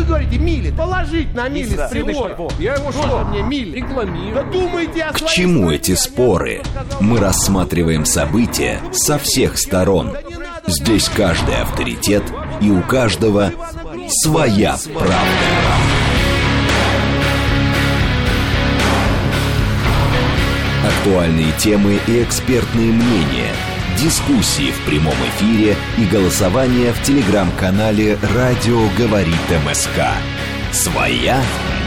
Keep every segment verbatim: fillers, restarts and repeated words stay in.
говорите, мили, положить на мили Да. с прибора. Я его Тоже что? мне мили. Рекламирую. Да думайте о К своей чему стране, эти а не споры? о том, что сказал Мы Путин. рассматриваем события со всех сторон. Здесь каждый авторитет, и у каждого своя правда. Актуальные темы и экспертные мнения, дискуссии в прямом эфире и голосование в телеграм-канале «Радио говорит МСК». Своя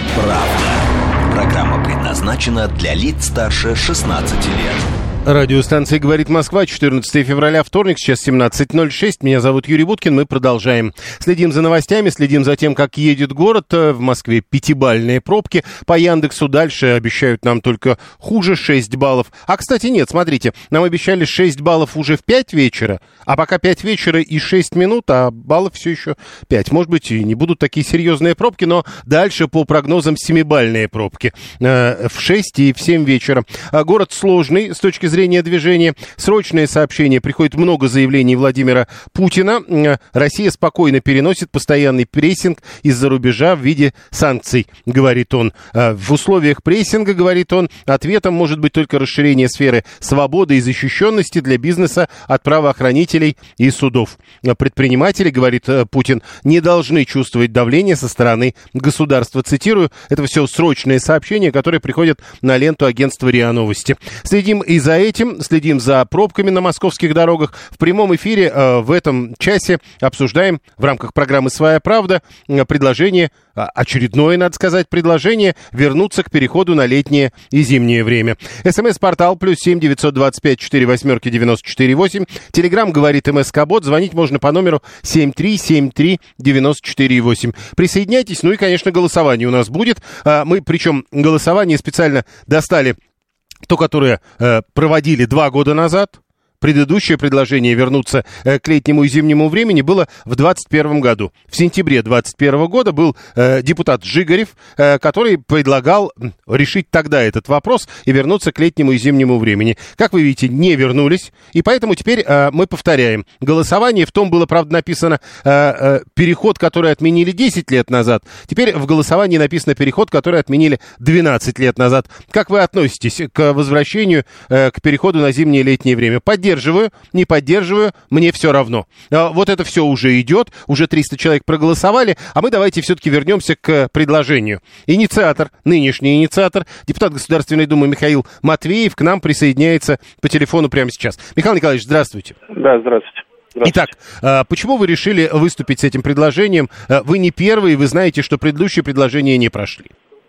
правда. Программа предназначена для лиц старше шестнадцати лет. Радиостанция «Говорит Москва», четырнадцатое февраля, вторник, сейчас семнадцать ноль шесть. Меня зовут Юрий Буткин, мы продолжаем. Следим за новостями, следим за тем, как едет город. В Москве пятибалльные пробки. По Яндексу дальше обещают нам только хуже, шесть баллов. А, кстати, нет, смотрите, нам обещали шесть баллов уже в пять вечера, а пока пять вечера и шесть минут, а баллов все еще пять. Может быть, и не будут такие серьезные пробки, но дальше по прогнозам семибалльные пробки. В шесть и в семь вечера. Город сложный с точки зрения движения. Срочное сообщение. Приходит много заявлений Владимира Путина. Россия спокойно переносит постоянный прессинг из-за рубежа в виде санкций, говорит он. В условиях прессинга, говорит он, ответом может быть только расширение сферы свободы и защищенности для бизнеса от правоохранителей и судов. Предприниматели, говорит Путин, не должны чувствовать давление со стороны государства. Цитирую, это все срочные сообщения, которые приходят на ленту агентства РИА Новости. Следим и за этим, следим за пробками на московских дорогах. В прямом эфире э, в этом часе обсуждаем в рамках программы «Своя правда» э, предложение, э, очередное, надо сказать, предложение вернуться к переходу на летнее и зимнее время. СМС-портал плюс семь девятьсот двадцать пять четыре восьмерки девяносто четыре восемь. Телеграм говорит МСК-бот. Звонить можно по номеру семь три семь три девяносто четыре восемь. Присоединяйтесь. Ну и, конечно, голосование у нас будет. Э, мы, причем, голосование специально достали то, которое э, проводили два года назад. Предыдущее предложение вернуться э, к летнему и зимнему времени было в двадцать первом году. В сентябре двадцать первого года был э, депутат Жигарев, э, который предлагал решить тогда этот вопрос и вернуться к летнему и зимнему времени. Как вы видите, не вернулись, и поэтому теперь э, мы повторяем. Голосование, в том было, правда, написано э, э, переход, который отменили десять лет назад. Теперь в голосовании написано переход, который отменили двенадцать лет назад. Как вы относитесь к возвращению, э, к переходу на зимнее и летнее время? Поддерживаете? Поддерживаю, не поддерживаю, мне все равно. Вот это все уже идет, уже триста человек проголосовали, а мы давайте все-таки вернемся к предложению. Инициатор, нынешний инициатор, депутат Государственной Думы Михаил Матвеев к нам присоединяется по телефону прямо сейчас. Михаил Николаевич, здравствуйте. Да, здравствуйте. Итак, почему вы решили выступить с этим предложением? Вы не первый, вы знаете, что предыдущие предложения не прошли.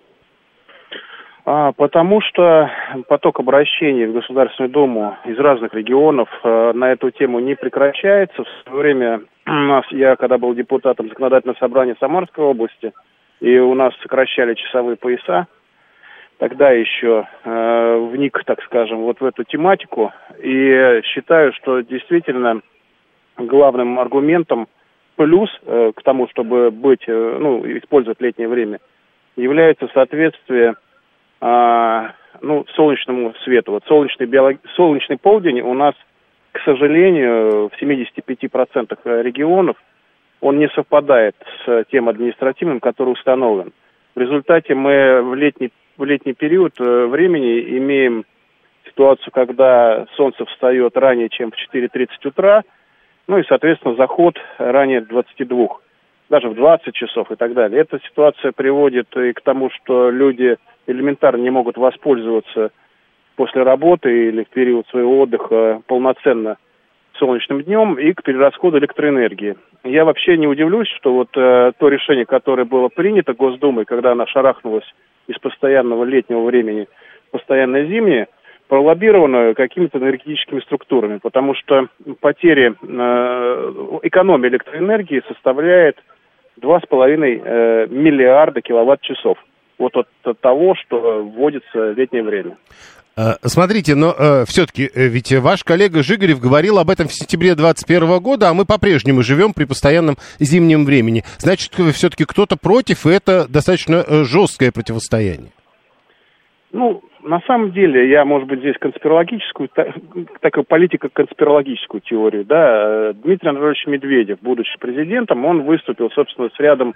А, потому что поток обращений в Государственную Думу из разных регионов э, на эту тему не прекращается. В свое время у нас, я когда был депутатом Законодательного собрания Самарской области, и у нас сокращали часовые пояса, тогда еще э, вник, так скажем, вот в эту тематику, и считаю, что действительно главным аргументом плюс э, к тому, чтобы быть, э, ну, использовать летнее время, является соответствие А, ну, солнечному свету. Вот солнечный, биолог... солнечный полдень у нас, к сожалению, в семьдесят пять процентов регионов он не совпадает с тем административным, который установлен. В результате мы в летний, в летний период времени имеем ситуацию, когда солнце встает ранее, чем в четыре тридцать утра, ну и, соответственно, заход ранее двадцати двух, даже в двадцать часов и так далее. Эта ситуация приводит и к тому, что люди элементарно не могут воспользоваться после работы или в период своего отдыха полноценно солнечным днем и к перерасходу электроэнергии. Я вообще не удивлюсь, что вот э, то решение, которое было принято Госдумой, когда она шарахнулась из постоянного летнего времени в постоянное зимнее, пролоббировано какими-то энергетическими структурами, потому что потери, э, экономия электроэнергии составляет два с половиной э, миллиарда киловатт-часов. Вот от, от того, что вводится в летнее время. Смотрите, но э, все-таки ведь ваш коллега Жигарев говорил об этом в сентябре двадцать первого года, а мы по-прежнему живем при постоянном зимнем времени. Значит, все-таки кто-то против, и это достаточно жесткое противостояние. Ну, на самом деле, я, может быть, здесь конспирологическую, так, такую политико-конспирологическую теорию, да, Дмитрий Анатольевич Медведев, будучи президентом, он выступил, собственно, с рядом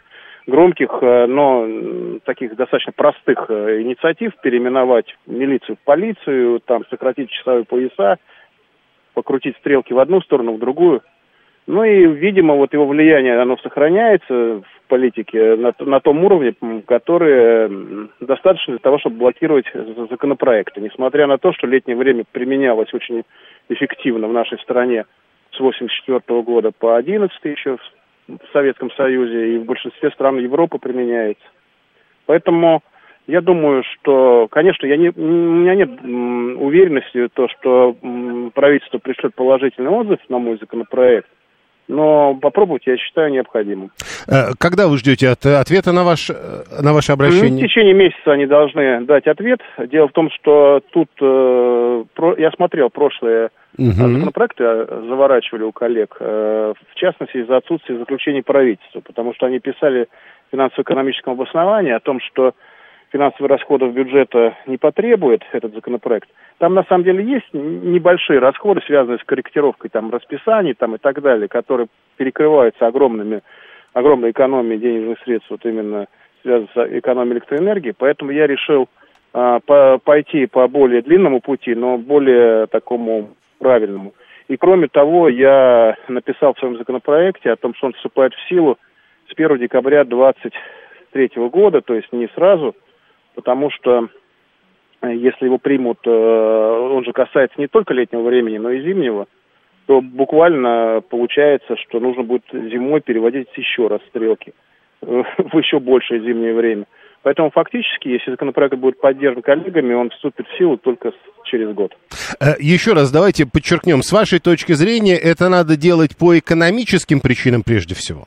громких, но таких достаточно простых инициатив: переименовать милицию в полицию, там, сократить часовые пояса, покрутить стрелки в одну сторону, в другую. Ну и, видимо, вот его влияние, оно сохраняется в политике на, на том уровне, который достаточно для того, чтобы блокировать законопроекты. Несмотря на то, что летнее время применялось очень эффективно в нашей стране с восемьдесят четвёртого года по одиннадцатый еще в Советском Союзе, и в большинстве стран Европы применяется. Поэтому я думаю, что, конечно, я не, у меня нет м, уверенности, то, что м, правительство пришлет положительный отзыв на мой законопроект, но попробовать, я считаю, необходимым. Когда вы ждете от, ответа на, ваш, на ваше обращение? В течение месяца они должны дать ответ. Дело в том, что тут э, про, я смотрел прошлые угу. законопроекты, заворачивали у коллег, э, в частности, из-за отсутствия заключений правительства, потому что они писали в финансово-экономическом обосновании о том, что финансовых расходов бюджета не потребует этот законопроект. Там, на самом деле, есть небольшие расходы, связанные с корректировкой там, расписаний там, и так далее, которые перекрываются огромными, огромной экономией денежных средств, вот именно связанной с экономией электроэнергии. Поэтому я решил а, по, пойти по более длинному пути, но более такому правильному. И, кроме того, я написал в своем законопроекте о том, что он вступает в силу с первого декабря две тысячи двадцать третьего года, то есть не сразу, потому что если его примут, он же касается не только летнего времени, но и зимнего, то буквально получается, что нужно будет зимой переводить еще раз стрелки в еще большее зимнее время. Поэтому фактически, если законопроект будет поддержан коллегами, он вступит в силу только через год. Еще раз давайте подчеркнем, с вашей точки зрения, это надо делать по экономическим причинам прежде всего?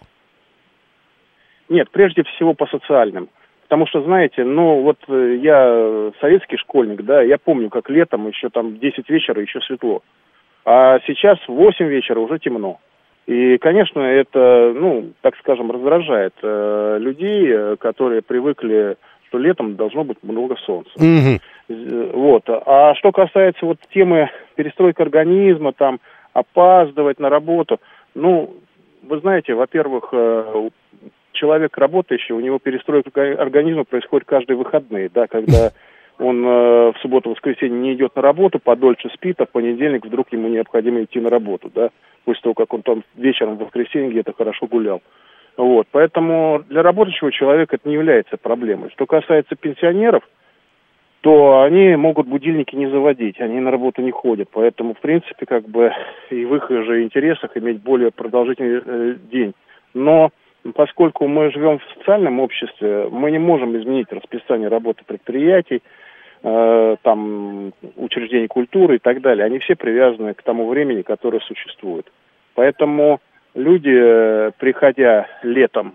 Нет, прежде всего по социальным. Потому что, знаете, ну вот я советский школьник, да, я помню, как летом еще там в десять вечера еще светло. А сейчас в восемь вечера уже темно. И, конечно, это, ну, так скажем, раздражает э, людей, которые привыкли, что летом должно быть много солнца. Mm-hmm. Вот. А что касается вот темы перестройки организма, там, опаздывать на работу, ну, вы знаете, во-первых, э, человек работающий, у него перестройка организма происходит каждые выходные, да, когда он э, в субботу-воскресенье не идет на работу, подольше спит, а в понедельник вдруг ему необходимо идти на работу, да, после того, как он там вечером в воскресенье где-то хорошо гулял. Вот, поэтому для работающего человека это не является проблемой. Что касается пенсионеров, то они могут будильники не заводить, они на работу не ходят, поэтому, в принципе, как бы и в их же интересах иметь более продолжительный э, день. Но поскольку мы живем в социальном обществе, мы не можем изменить расписание работы предприятий, э, там, учреждений культуры и так далее. Они все привязаны к тому времени, которое существует. Поэтому люди, приходя летом,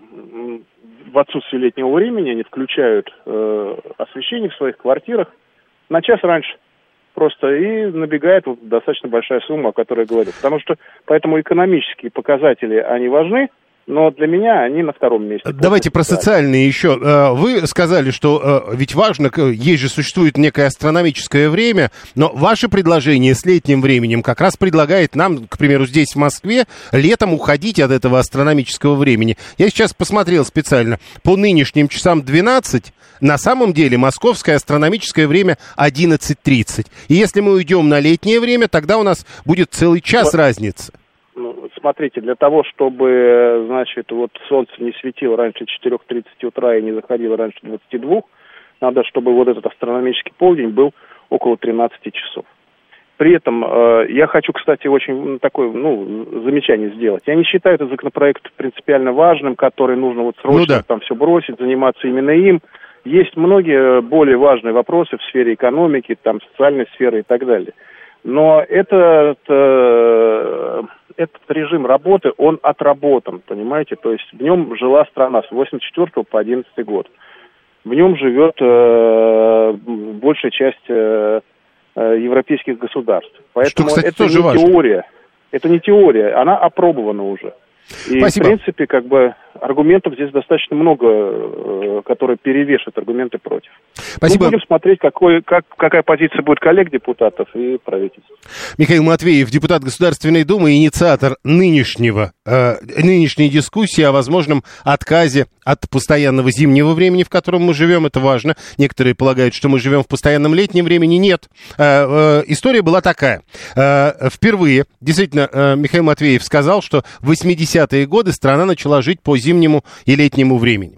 в отсутствие летнего времени, они включают э, освещение в своих квартирах на час раньше. Просто и набегает вот достаточно большая сумма, о которой я говорю. Потому что поэтому экономические показатели, они важны, но для меня они на втором месте. Давайте про социальные еще. Вы сказали, что ведь важно, есть же существует некое астрономическое время, но ваше предложение с летним временем как раз предлагает нам, к примеру, здесь в Москве, летом уходить от этого астрономического времени. Я сейчас посмотрел специально. По нынешним часам двенадцать, на самом деле московское астрономическое время одиннадцать тридцать. И если мы уйдем на летнее время, тогда у нас будет целый час вот разницы. Смотрите, для того, чтобы, значит, вот солнце не светило раньше четыре тридцать утра и не заходило раньше двадцати двух, надо, чтобы вот этот астрономический полдень был около тринадцати часов. При этом э, я хочу, кстати, очень такое, ну, замечание сделать. Я не считаю этот законопроект принципиально важным, который нужно вот срочно ну, да. там все бросить, заниматься именно им. Есть многие более важные вопросы в сфере экономики, там, социальной сферы и так далее. Но этот, э, этот режим работы, он отработан, понимаете? То есть в нем жила страна с восемьдесят четвёртого по одиннадцатый год. В нем живет э, большая часть э, европейских государств. Поэтому что, кстати, это не важно. теория. Это не теория, она опробована уже. И, Спасибо. в принципе, как бы аргументов здесь достаточно много, которые перевешивают аргументы против. Спасибо. Мы будем смотреть, какой, как, какая позиция будет коллег-депутатов и правительства. Михаил Матвеев, депутат Государственной Думы, инициатор нынешнего, э, нынешней дискуссии о возможном отказе от постоянного зимнего времени, в котором мы живем. Это важно. Некоторые полагают, что мы живем в постоянном летнем времени. Нет. Э, э, история была такая. Э, впервые, действительно, э, Михаил Матвеев сказал, что в восьмидесятые годы страна начала жить по зимнему и летнему времени.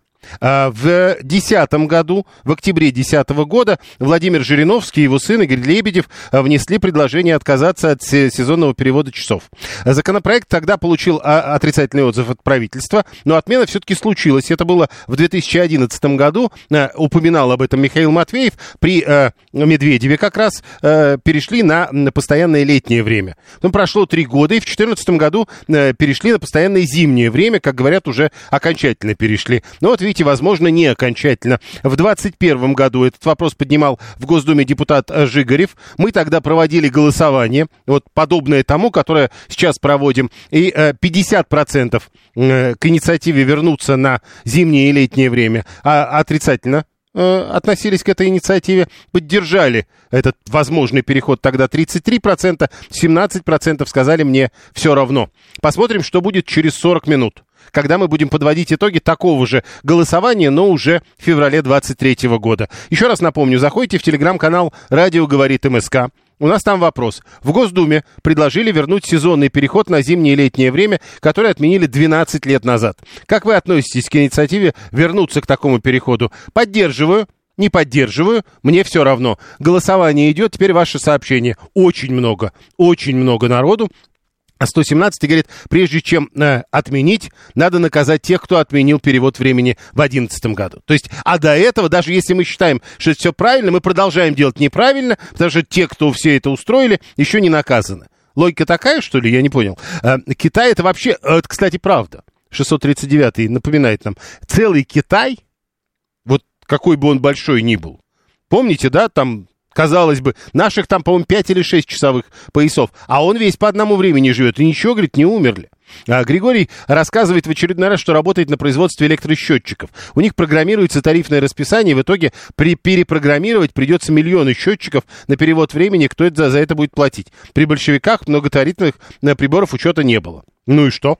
В десятом году, в октябре десятого года, Владимир Жириновский и его сын Игорь Лебедев внесли предложение отказаться от сезонного перевода часов. Законопроект тогда получил отрицательный отзыв от правительства, но отмена все-таки случилась. Это было в две тысячи одиннадцатом году, упоминал об этом Михаил Матвеев, при Медведеве как раз перешли на постоянное летнее время. Потом прошло три года, и в две тысячи четырнадцатом году перешли на постоянное зимнее время, как говорят, уже окончательно перешли. Но вот видите, возможно, не окончательно. В двадцать первом году этот вопрос поднимал в Госдуме депутат Жигарев. Мы тогда проводили голосование, вот подобное тому, которое сейчас проводим. И пятьдесят процентов к инициативе вернуться на зимнее и летнее время а отрицательно относились к этой инициативе, поддержали этот возможный переход тогда тридцать три процента, семнадцать процентов сказали мне все равно. Посмотрим, что будет через сорок минут, когда мы будем подводить итоги такого же голосования, но уже в феврале двадцать третьего года. Еще раз напомню, заходите в телеграм-канал «Радио говорит МСК». У нас там вопрос. В Госдуме предложили вернуть сезонный переход на зимнее и летнее время, который отменили двенадцать лет назад. Как вы относитесь к инициативе вернуться к такому переходу? Поддерживаю. Не поддерживаю, мне все равно. Голосование идет, теперь ваше сообщение. Очень много, очень много народу. А сто семнадцать говорит, прежде чем э, отменить, надо наказать тех, кто отменил перевод времени в две тысячи одиннадцатом году. То есть, а до этого, даже если мы считаем, что это все правильно, мы продолжаем делать неправильно, потому что те, кто все это устроили, еще не наказаны. Логика такая, что ли? Я не понял. Э, Китай это вообще, это, кстати, правда. шестьсот тридцать девятый напоминает нам. Целый Китай, вот какой бы он большой ни был. Помните, да, там... Казалось бы, наших там, по-моему, пять или шесть часовых поясов, а он весь по одному времени живет, и ничего, говорит, не умерли. А Григорий рассказывает в очередной раз, что работает на производстве электросчетчиков. У них программируется тарифное расписание, и в итоге при перепрограммировать придется миллионы счетчиков на перевод времени, кто это, за это будет платить. При большевиках многотарифных приборов учета не было. Ну и что?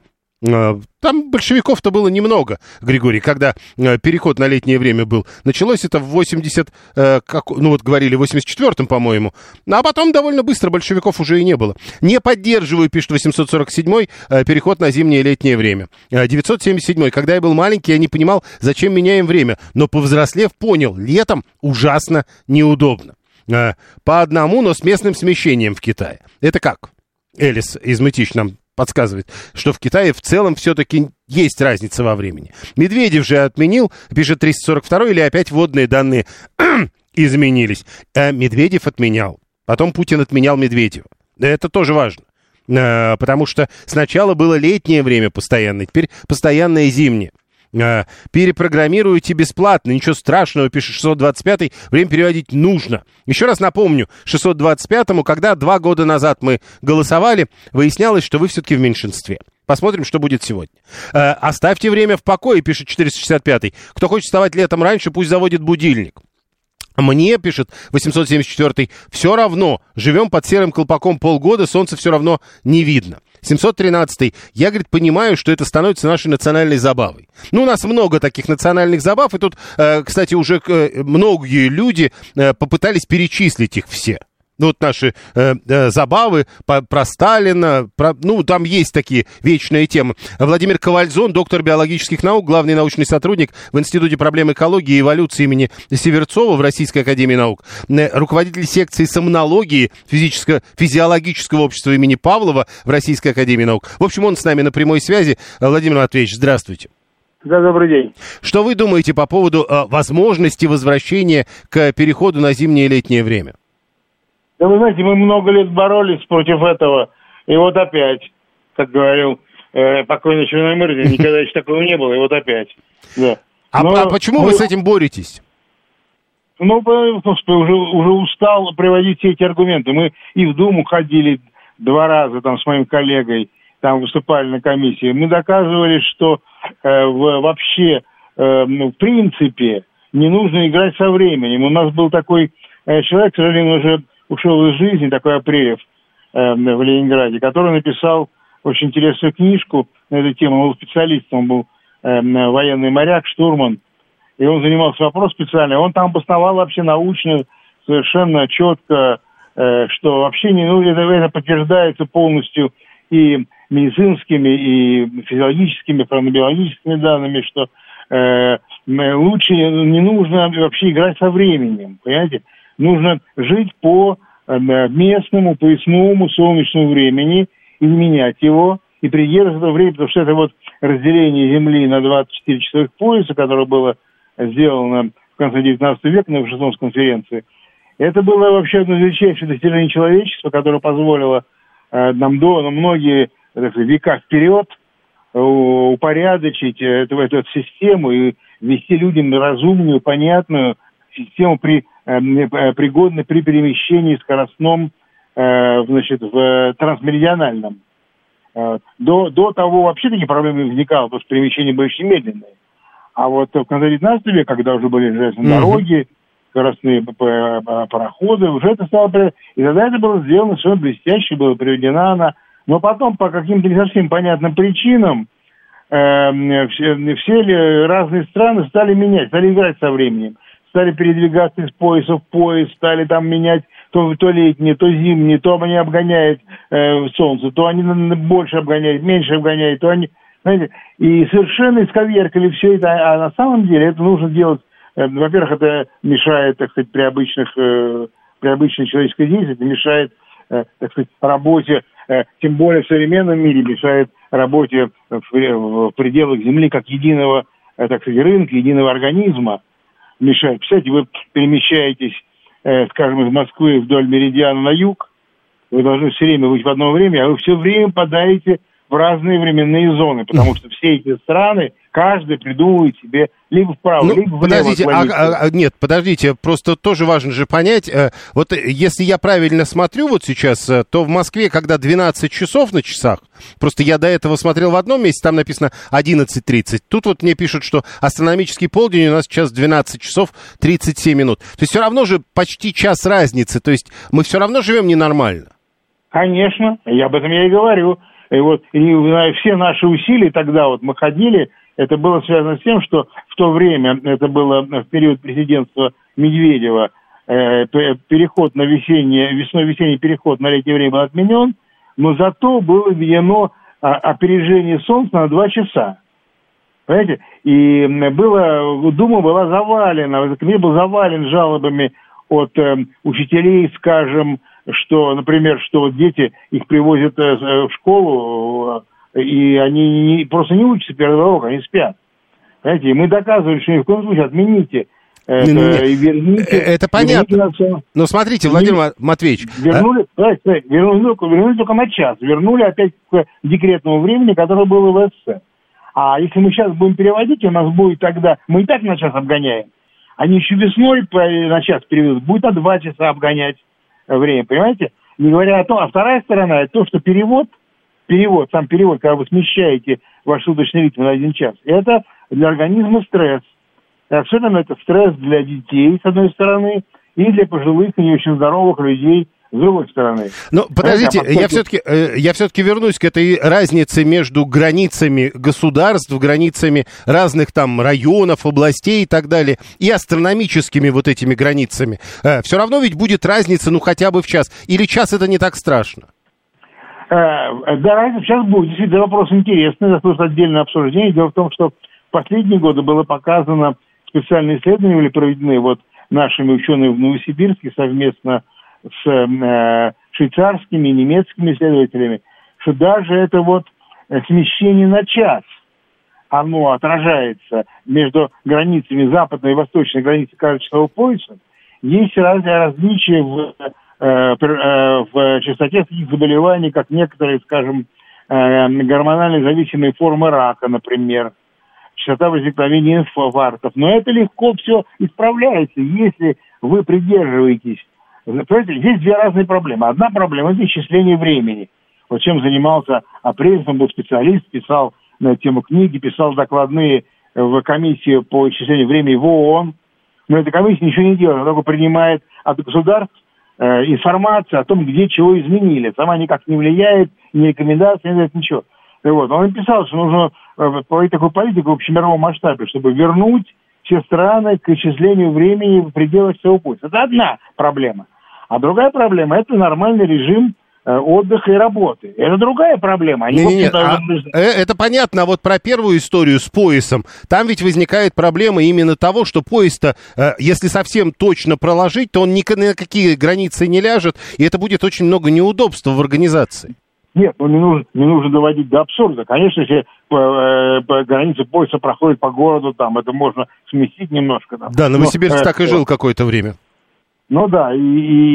Там большевиков-то было немного, Григорий, когда э, переход на летнее время был. Началось это в восьмидесятом, э, как, ну вот говорили, в восемьдесят четвёртом, по-моему. А потом довольно быстро большевиков уже и не было. Не поддерживаю, пишет восемьсот сорок седьмой, э, переход на зимнее и летнее время. Э, девятьсот семьдесят седьмой, когда я был маленький, я не понимал, зачем меняем время. Но повзрослев, понял, летом ужасно неудобно. Э, по одному, но с местным смещением в Китае. Это как? Элис из Мытищ нам подсказывает, что в Китае в целом все-таки есть разница во времени. Медведев же отменил, пишет триста сорок второй, или опять вводные данные изменились. А Медведев отменял. Потом Путин отменял Медведева. Это тоже важно. А, потому что сначала было летнее время постоянное, теперь постоянное зимнее. А, перепрограммируете бесплатно, ничего страшного, пишет шестьсот двадцать пятый, время переводить нужно. Еще раз напомню, шестьсот двадцать пятому, когда два года назад мы голосовали, выяснялось, что вы все-таки в меньшинстве. Посмотрим, что будет сегодня. А, оставьте время в покое, пишет четыреста шестьдесят пятый. Кто хочет вставать летом раньше, пусть заводит будильник. Мне, пишет восемьсот семьдесят четвёртый, все равно, живем под серым колпаком полгода, солнце все равно не видно. семьсот тринадцатый, я, говорит, понимаю, что это становится нашей национальной забавой. Ну, у нас много таких национальных забав, и тут, э, кстати, уже э, многие люди э, попытались перечислить их все. Ну, вот наши э, э, забавы по, про Сталина, про, ну, там есть такие вечные темы. Владимир Ковальзон, доктор биологических наук, главный научный сотрудник в Институте проблем экологии и эволюции имени Северцова в Российской академии наук, э, руководитель секции сомнологии физико-физиологического общества имени Павлова в Российской академии наук. В общем, он с нами на прямой связи. Владимир Матвеевич, здравствуйте. Да, добрый день. Что вы думаете по поводу э, возможности возвращения к переходу на зимнее и летнее время? Да вы знаете, мы много лет боролись против этого, и вот опять, как говорил э, покойный Черномырдин, никогда еще такого не было, и вот опять. Да. А, Но, а почему мы, вы с этим боретесь? Ну, потому что уже, уже устал приводить все эти аргументы. Мы и в Думу ходили два раза там с моим коллегой, там выступали на комиссии, мы доказывали, что э, в, вообще, э, ну, в принципе, не нужно играть со временем. У нас был такой э, человек, к сожалению, уже ушел из жизни, такой Апрелев э, в Ленинграде, который написал очень интересную книжку на эту тему. Он был специалистом, он был э, военный моряк, штурман, и он занимался вопросом специально. Он там обосновал вообще научно, совершенно четко, э, что вообще не, ну, это, это подтверждается полностью и медицинскими, и физиологическими, фармакологическими данными, что э, лучше не нужно вообще играть со временем, понимаете? Нужно жить по э, местному, поясному солнечному времени, изменять его и придерживаться этого времени, потому что это вот разделение Земли на двадцать четыре часовых пояса, которое было сделано в конце девятнадцатого века на Вашингтонской конференции, это было вообще одно из величайших достижений человечества, которое позволило э, нам до, на многие так сказать, века вперед э, упорядочить эту, эту, эту систему и ввести людям разумную, понятную систему, при, э, пригодную при перемещении скоростном, э, значит, в трансмеридиональном. Э, до, до того вообще такие проблемы не возникало, потому что перемещения были очень медленные. А вот в конце девятнадцатого века, когда уже были железные mm-hmm. дороги, скоростные пароходы, уже это стало... И тогда это было сделано совершенно блестяще, было приведена она. Но потом по каким-то не совсем понятным причинам э, все, все разные страны стали менять, стали играть со временем. Стали передвигаться из пояса в пояс, стали там менять то, то летнее, то зимнее, то они обгоняют э, солнце, то они больше обгоняют, меньше обгоняют, то они... Знаете, и совершенно исковеркали все это, а на самом деле это нужно делать, э, во-первых, это мешает, так сказать, при обычных, э, при обычной человеческой деятельности, это мешает, э, так сказать, работе, э, тем более в современном мире, мешает работе в, в пределах Земли как единого, э, так сказать, рынка, единого организма, мешает. Представляете, вы перемещаетесь, э, скажем, из Москвы вдоль меридиана на юг, вы должны все время быть в одно время, а вы все время подаете в разные временные зоны, потому что все эти страны, каждый придумывает себе либо вправо, ну, либо влево. Подождите, а, а, нет, подождите, просто тоже важно же понять, э, вот если я правильно смотрю вот сейчас, э, то в Москве, когда двенадцать часов на часах, просто я до этого смотрел в одном месте, там написано одиннадцать тридцать, тут вот мне пишут, что астрономический полдень у нас сейчас двенадцать часов тридцать семь минут, то есть все равно же почти час разницы, то есть мы все равно живем ненормально. Конечно, я об этом я и говорю. И вот и все наши усилия тогда вот мы ходили, это было связано с тем, что в то время, это было в период президентства Медведева, э, переход на весенний, весной-весенний переход на летнее время был отменен, но зато было введено а, опережение Солнца на два часа. Понимаете? И было, Дума была завалена, Кремль был завален жалобами от э, учителей, скажем, что, например, что вот дети, их привозят э, в школу, э, и они не, просто не учатся первый урок, они спят. Понимаете, и мы доказывали, что ни в коем случае отмените это, не, не, и верните. Это понятно. Верните, но смотрите, Владимир Матвеевич. Вернули, а... вернули, вернули только на час, вернули опять к декретному времени, которое было в СССР. А если мы сейчас будем переводить, у нас будет тогда, мы и так на час обгоняем, они еще весной на час переведут, будет на два часа обгонять время, понимаете? Не говоря о том, а вторая сторона, это то, что перевод, перевод, сам перевод, когда вы смещаете ваш суточный ритм на один час, это для организма стресс. И особенно это стресс для детей, с одной стороны, и для пожилых и не очень здоровых людей, с другой стороны. Но подождите, а я все-таки я все-таки вернусь к этой разнице между границами государств, границами разных там районов, областей и так далее, и астрономическими вот этими границами. Все равно ведь будет разница, ну, хотя бы в час. Или час это не так страшно? Да, разница сейчас будет. Действительно, вопрос интересный, заслуживает отдельное обсуждение. Дело в том, что в последние годы было показано, специальные исследования были проведены вот нашими учеными в Новосибирске совместно с э, швейцарскими и немецкими исследователями, что даже это вот смещение на час, оно отражается между границами западной и восточной границы каждого часового пояса. Есть разные различия в, э, э, в частоте таких заболеваний, как некоторые, скажем, э, гормонально зависимые формы рака, например, частота возникновения инфарктов. Но это легко все исправляется, если вы придерживаетесь. Понимаете, здесь две разные проблемы. Одна проблема – это исчисление времени. вот чем занимался Апрельский, он был специалист, писал на эту тему книги, писал докладные в комиссию по исчислению времени в ООН. Но эта комиссия ничего не делает, она только принимает от государств э, информацию о том, где чего изменили. Сама никак не влияет, ни рекомендаций, нет ничего. И вот. Он написал, что нужно э, проводить такую политику в общемировом масштабе, чтобы вернуть все страны к исчислению времени в пределах своего пути. Это одна проблема. А другая проблема – это нормальный режим отдыха и работы. Это другая проблема. Они, не, не, а, это понятно, а вот про первую историю с поясом, там ведь возникает проблема именно того, что поезд-то, если совсем точно проложить, то он ни на какие границы не ляжет, и это будет очень много неудобств в организации. Нет, ну не нужно, не нужно доводить до абсурда. Конечно, если по, по границе пояса проходит по городу, там это можно сместить немножко. Там. Да, Новосибирск Но, так э, и жил какое-то время. Ну да, и,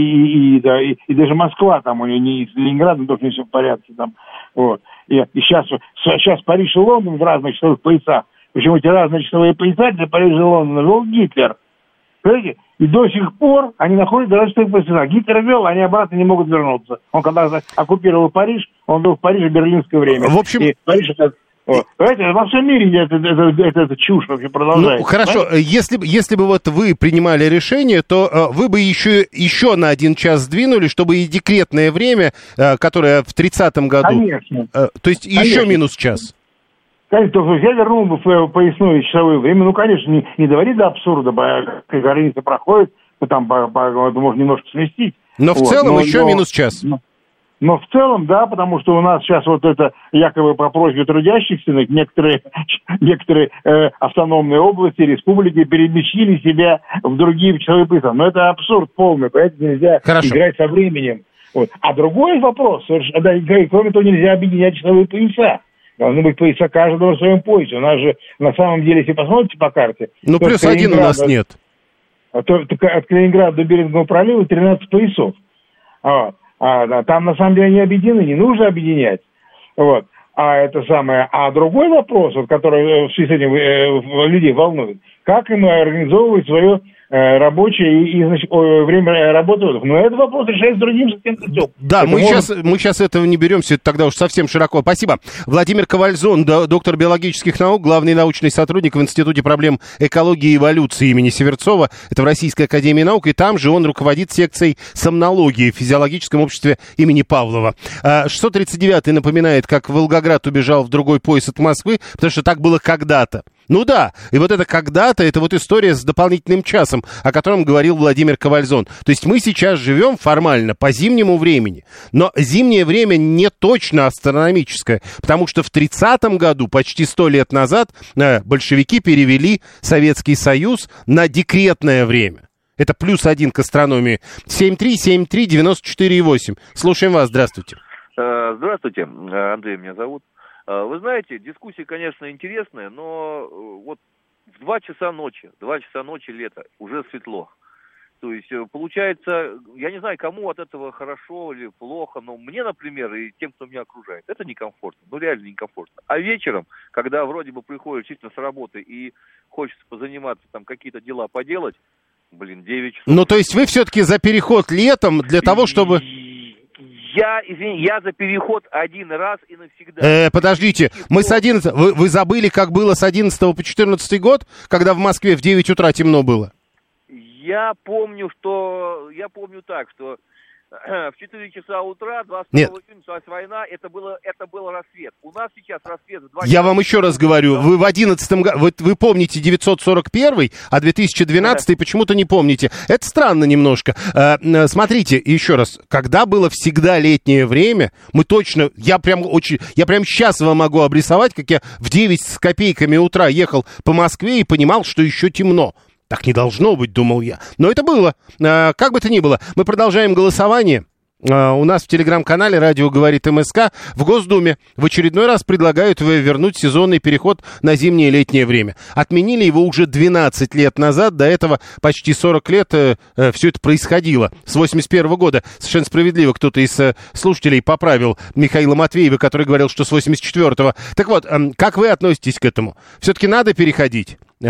и, и, да, и, и даже Москва, там у нее не с Ленинградом тоже не все в порядке. Там, вот. И, и сейчас, сейчас Париж и Лондон в разных часовых поясах. Почему эти разные часовые пояса для Парижа и Лондона вел Гитлер. Понимаете? И до сих пор они находятся в разных поясах. Гитлер вел, они обратно не могут вернуться. Он когда оккупировал Париж, он был в Париже в берлинское время. В общем... И Париж это... Понимаете, во всем мире это, это, это, это чушь вообще продолжается. Ну, хорошо, если, если бы вот вы принимали решение, то э, вы бы еще, еще на один час сдвинули, чтобы и декретное время, э, которое в тридцатом году... Конечно. Э, то есть Конечно. Еще минус час. Конечно, то есть я вернул бы в поясное часовое время. Ну, конечно, не, не доводить до абсурда, как граница проходит, то там по, по, можно немножко сместить. Но в вот, целом но, еще но, минус час. Но, Но в целом, да, потому что у нас сейчас вот это якобы по просьбе трудящихся некоторые, некоторые э, автономные области, республики перемещили себя в другие часовые пояса. Но это абсурд полный, поэтому нельзя Хорошо. играть со временем. Вот. А другой вопрос, да, кроме того, нельзя объединять часовые пояса. Должны быть пояса каждого в своем поясе. У нас же, на самом деле, если посмотрите по карте... Ну, плюс один у нас нет. То, то, от Калининграда до Берингового пролива тринадцать поясов. Вот. А, там, на самом деле, они объединены, не нужно объединять. Вот. А это самое... А другой вопрос, вот, который в связи с этим э, людей волнует, как им организовывать свое э, рабочее и, и значит, о, время работы. Но этот вопрос решается другим совсем путем. Да, мы, можно... сейчас, мы сейчас этого не беремся, это тогда уж совсем широко. Спасибо. Владимир Ковальзон, доктор биологических наук, главный научный сотрудник в Институте проблем экологии и эволюции имени Северцова. Это в Российской академии наук, и там же он руководит секцией сомнологии в физиологическом обществе имени Павлова. шестьсот тридцать девятый напоминает, как Волгоград убежал в другой пояс от Москвы, потому что так было когда-то. Ну да, и вот это когда-то, это вот история с дополнительным часом, о котором говорил Владимир Ковальзон. То есть мы сейчас живем формально по зимнему времени, но зимнее время не точно астрономическое, потому что в тридцатом году, почти сто лет назад, большевики перевели Советский Союз на декретное время. Это плюс один к астрономии. семь три семь три девяносто четыре восемь. Слушаем вас, здравствуйте. Здравствуйте, Андрей меня зовут. Вы знаете, дискуссия, конечно, интересная, но вот в два часа ночи, два часа ночи лето, уже светло. То есть, получается, я не знаю, кому от этого хорошо или плохо, но мне, например, и тем, кто меня окружает, это некомфортно, ну реально некомфортно. А вечером, когда вроде бы приходишь чисто с работы и хочется позаниматься, там какие-то дела поделать, блин, девять часов. Ну, то есть вы все-таки за переход летом для того, чтобы... Я, извини, я за переход один раз и навсегда. Э, подождите, мы с одиннадцатого... Вы, вы забыли, как было с одиннадцатого по четырнадцатый год, когда в Москве в девять утра темно было? Я помню, что... Я помню так, что в четыре часа утра, двадцать второго июня началась война, это было, это был рассвет. У нас сейчас рассвет в два часа. Я вам еще раз говорю, вы в одиннадцатом году, вы, вы помните девятьсот сорок первый, а две тысячи двенадцатый почему-то не помните. Это странно немножко. Э, смотрите, еще раз, когда было всегда летнее время, мы точно, я прям очень, я прям сейчас вам могу обрисовать, как я в девять с копейками утра ехал по Москве и понимал, что еще темно. Так не должно быть, думал я. Но это было. А, как бы то ни было, мы продолжаем голосование. А, у нас в телеграм-канале «Радио говорит МСК» в Госдуме в очередной раз предлагают вернуть сезонный переход на зимнее и летнее время. Отменили его уже двенадцать лет назад. До этого почти сорок лет э, э, все это происходило. С восемьдесят первого года. Совершенно справедливо кто-то из э, слушателей поправил Михаила Матвеева, который говорил, что с восемьдесят четвёртого. Так вот, э, как вы относитесь к этому? Все-таки надо переходить? Э,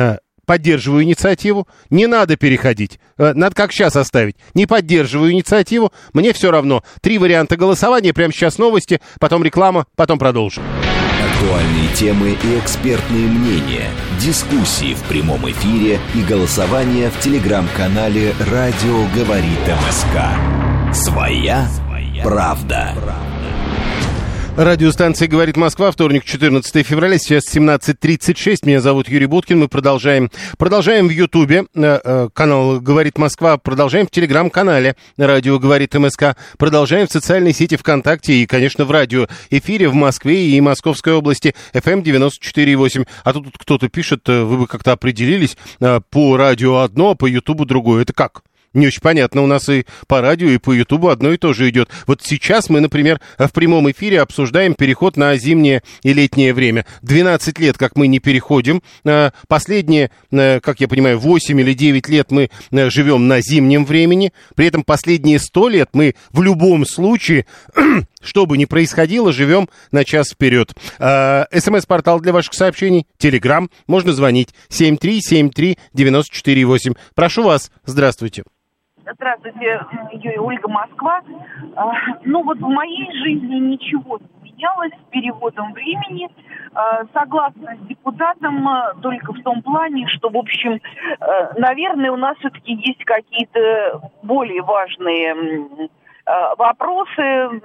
поддерживаю инициативу, не надо переходить. Надо как сейчас оставить. Не поддерживаю инициативу, мне все равно. Три варианта голосования, прямо сейчас новости, потом реклама, потом продолжим. Актуальные темы и экспертные мнения, дискуссии в прямом эфире и голосование в телеграм-канале «Радио говорит МСК». Своя правда. Радиостанция «Говорит Москва», вторник, четырнадцатое февраля, сейчас семнадцать тридцать шесть. Меня зовут Юрий Буткин. Мы продолжаем. Продолжаем в Ютубе, канал «Говорит Москва», продолжаем в Телеграм-канале «Радио говорит МСК», продолжаем в социальной сети ВКонтакте и, конечно, в радиоэфире в Москве и Московской области эф эм девяносто четыре и восемь. А тут кто-то пишет, вы бы как-то определились, по радио одно, а по Ютубу другое. Это как? Не очень понятно, у нас и по радио, и по Ютубу одно и то же идет. Вот сейчас мы, например, в прямом эфире обсуждаем переход на зимнее и летнее время. двенадцать лет, как мы не переходим. Последние, как я понимаю, восемь или девять лет мы живем на зимнем времени. При этом последние сто лет мы в любом случае, что бы ни происходило, живем на час вперед. СМС-портал для ваших сообщений, Телеграм, можно звонить семь три семь три девять четыре восемь. Прошу вас, здравствуйте. Здравствуйте, Юрий, Ольга, Москва. Ну вот в моей жизни ничего не менялось с переводом времени. Согласна с депутатом только в том плане, что, в общем, наверное, у нас все-таки есть какие-то более важные вопросы,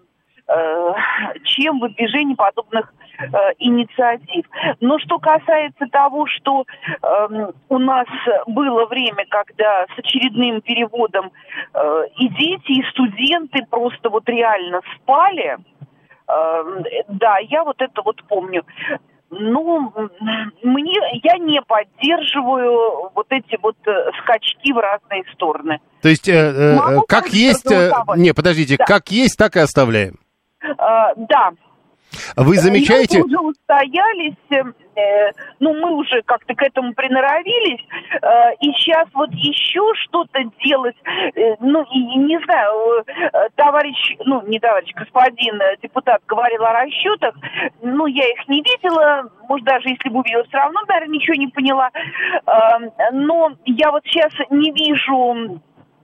чем выдвижение подобных э, инициатив. Но что касается того, что э, у нас было время, когда с очередным переводом э, и дети, и студенты просто вот реально спали, э, да, я вот это вот помню. Ну, мне, я не поддерживаю вот эти вот скачки в разные стороны. То есть, э, э, как есть... Э, не, подождите, да. Как есть, так и оставляем. Uh, да. Вы замечаете? Мы уже устоялись, э, ну, мы уже как-то к этому приноровились, э, и сейчас вот еще что-то делать, э, ну, и, не знаю, э, товарищ, ну, не товарищ, господин депутат говорил о расчетах, ну, я их не видела, может, даже если бы увидела, все равно, наверное, ничего не поняла, э, но я вот сейчас не вижу...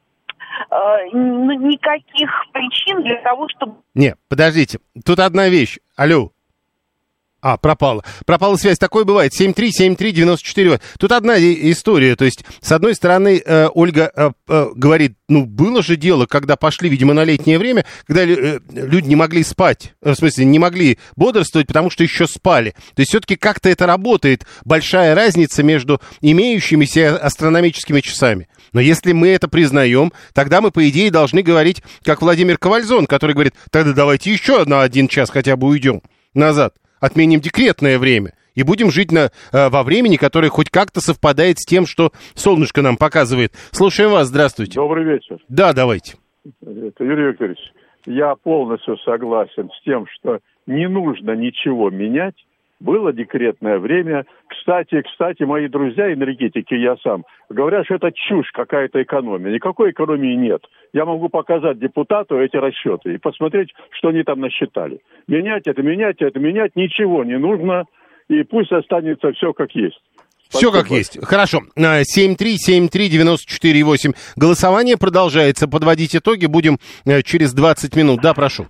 никаких причин для того, чтобы... Не, подождите, тут одна вещь. Алло. А, пропала. Пропала связь. Такое бывает. семь три семь три девять четыре. Тут одна история. То есть, с одной стороны, э, Ольга э, э, говорит, ну, было же дело, когда пошли, видимо, на летнее время, когда э, люди не могли спать. В смысле, не могли бодрствовать, потому что еще спали. То есть, все-таки как-то это работает. Большая разница между имеющимися астрономическими часами. Но если мы это признаем, тогда мы, по идее, должны говорить, как Владимир Ковальзон, который говорит, тогда давайте еще на один час хотя бы уйдем назад. Отменим декретное время и будем жить на, э, во времени, которое хоть как-то совпадает с тем, что солнышко нам показывает. Слушаем вас, здравствуйте. Добрый вечер. Да, давайте. Это Юрий Викторович, я полностью согласен с тем, что не нужно ничего менять. Было декретное время. Кстати, кстати, мои друзья энергетики, я сам, говорят, что это чушь, какая-то экономия. Никакой экономии нет. Я могу показать депутату эти расчеты и посмотреть, что они там насчитали. Менять это, менять это, менять ничего не нужно. И пусть останется все как есть. Все как есть. Хорошо. семь три семь три девять четыре восемь. Голосование продолжается. Подводить итоги будем через двадцать минут. Да, прошу.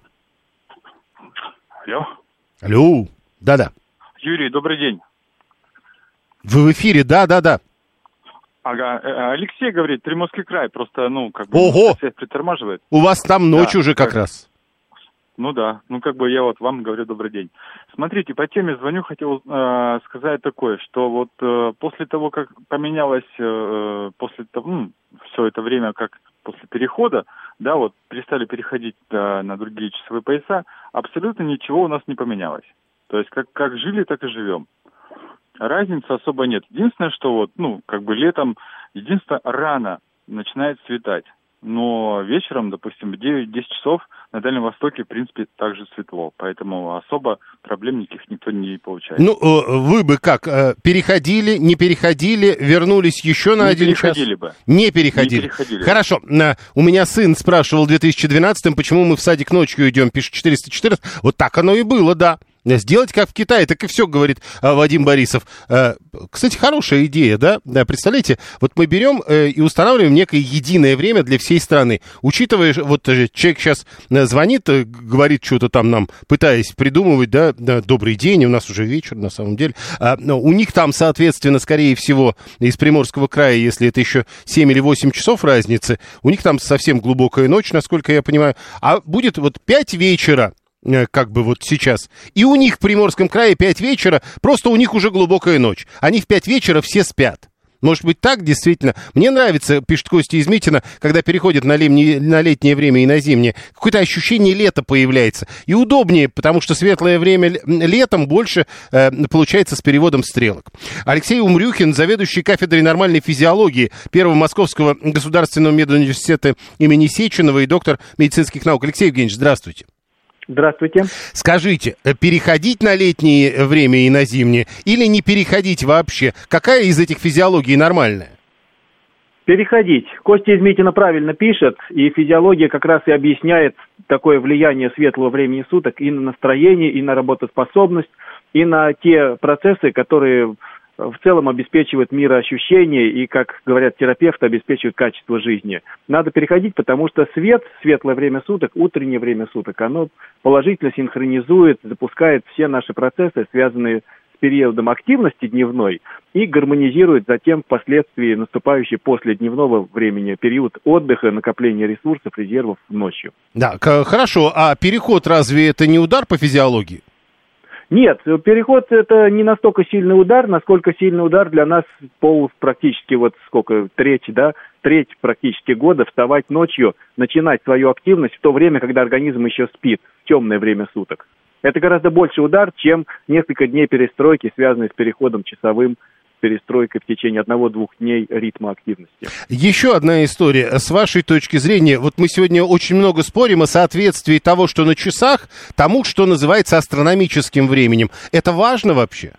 Алло. Алло. Да-да. Юрий, добрый день. Вы в эфире, да-да-да. Ага, Алексей говорит, Приморский край, просто, ну, как бы, Ого! связь притормаживает. У вас там ночь да, уже как, как раз. Ну да, ну как бы я вот вам говорю добрый день. Смотрите, по теме звоню, хотел э, сказать такое, что вот э, после того, как поменялось, э, после того, ну, все это время, как после перехода, да, вот перестали переходить э, на другие часовые пояса, абсолютно ничего у нас не поменялось. То есть как, как жили, так и живем. Разницы особо нет. Единственное, что вот, ну, как бы летом, единственное, рано начинает светать. Но вечером, допустим, в девять-десять часов на Дальнем Востоке, в принципе, также светло. Поэтому особо проблем никаких никто не получает. Ну, вы бы как, переходили, не переходили, вернулись еще на не один час? Не переходили бы. Не переходили. Не переходили. Хорошо. У меня сын спрашивал в две тысячи двенадцатом, почему мы в садик ночью идем, пишет четыреста четырнадцать. Вот так оно и было, да. Сделать как в Китае, так и все, говорит Вадим Борисов. Кстати, хорошая идея, да? Представляете, вот мы берем и устанавливаем некое единое время для всей страны. Учитывая, вот человек сейчас звонит, говорит что-то там нам, пытаясь придумывать, да, добрый день, у нас уже вечер на самом деле. У них там, соответственно, скорее всего, из Приморского края, если это еще семь или восемь часов разницы, у них там совсем глубокая ночь, насколько я понимаю. А будет вот пять вечера, как бы вот сейчас. И у них в Приморском крае пять вечера, просто у них уже глубокая ночь. Они в пять вечера все спят. Может быть так, действительно. Мне нравится, пишет Костя из Митина, когда переходит на, летнее, на летнее время и на зимнее, какое-то ощущение лета появляется. И удобнее, потому что светлое время летом больше э, получается с переводом стрелок. Алексей Умрюхин, заведующий кафедрой нормальной физиологии Первого Московского государственного медуниверситета имени Сеченова и доктор медицинских наук. Алексей Евгеньевич, здравствуйте. Здравствуйте. Скажите, переходить на летнее время и на зимнее или не переходить вообще? Какая из этих физиологий нормальная? Переходить. Костя из Митина правильно пишет, и физиология как раз и объясняет такое влияние светлого времени суток и на настроение, и на работоспособность, и на те процессы, которые в целом обеспечивают мироощущение и, как говорят терапевты, обеспечивают качество жизни. Надо переходить, потому что свет, светлое время суток, утреннее время суток, оно положительно синхронизует, запускает все наши процессы, связанные с периодом активности дневной, и гармонизирует затем впоследствии наступающий после дневного времени период отдыха, накопления ресурсов, резервов ночью. Да, хорошо. А переход разве это не удар по физиологии? Нет, переход это не настолько сильный удар, насколько сильный удар для нас пол практически вот сколько, треть, да, треть практически года вставать ночью, начинать свою активность в то время, когда организм еще спит, в темное время суток. Это гораздо больше удар, чем несколько дней перестройки, связанные с переходом часовым, перестройкой в течение одного-двух дней ритма активности. Еще одна история. С вашей точки зрения, вот мы сегодня очень много спорим о соответствии того, что на часах, тому, что называется астрономическим временем. Это важно вообще?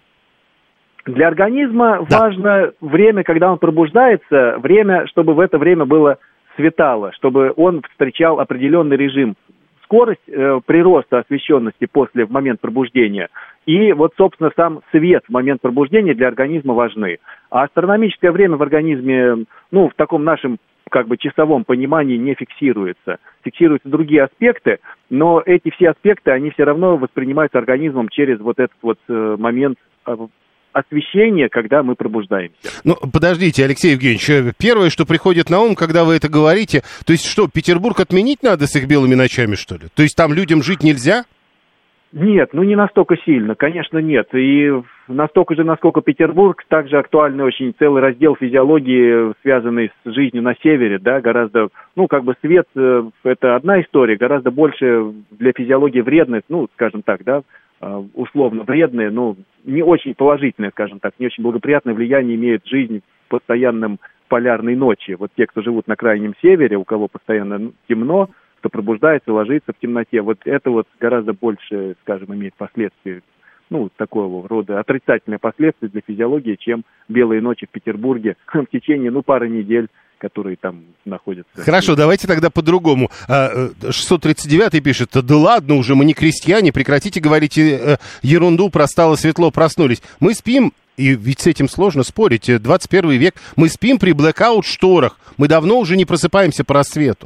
Для организма да. важно время, когда он пробуждается, время, чтобы в это время было светало, чтобы он встречал определенный режим. Скорость э, прироста освещенности после, в момент пробуждения и вот, собственно, сам свет в момент пробуждения для организма важны. А астрономическое время в организме, ну, в таком нашем, как бы, часовом понимании не фиксируется. Фиксируются другие аспекты, но эти все аспекты, они все равно воспринимаются организмом через вот этот вот э, момент э, освещения, когда мы пробуждаемся. Ну, подождите, Алексей Евгеньевич, первое, что приходит на ум, когда вы это говорите, то есть что, Петербург отменить надо с их белыми ночами, что ли? То есть там людям жить нельзя? Нет, ну не настолько сильно, конечно, нет. И настолько же, насколько Петербург, также актуальный очень целый раздел физиологии, связанный с жизнью на севере, да, гораздо, ну, как бы свет, это одна история, гораздо больше для физиологии вредность, ну, скажем так, да, условно вредные, но не очень положительные, скажем так, не очень благоприятное влияние имеет жизнь в постоянном полярной ночи. Вот те, кто живут на крайнем севере, у кого постоянно темно, кто пробуждается, ложится в темноте, вот это вот гораздо больше, скажем, имеет последствия, ну, такого рода отрицательные последствия для физиологии, чем белые ночи в Петербурге в течение, ну, пары недель, которые там находятся. Хорошо, давайте тогда по-другому. шестьсот тридцать девятый пишет: да ладно уже, мы не крестьяне, прекратите говорить ерунду, про стало светло, проснулись. Мы спим, и ведь с этим сложно спорить, двадцать первый век, мы спим при блэкаут-шторах, мы давно уже не просыпаемся по рассвету.